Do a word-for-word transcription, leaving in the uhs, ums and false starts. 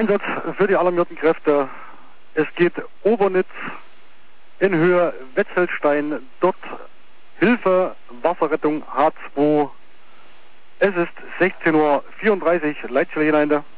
Einsatz für die alarmierten Kräfte. Es geht Obernitz in Höhe Wetzelstein. Dort Hilfe, Wasserrettung H zwei. Es ist sechzehn Uhr vierunddreißig, Leitstelle hinein.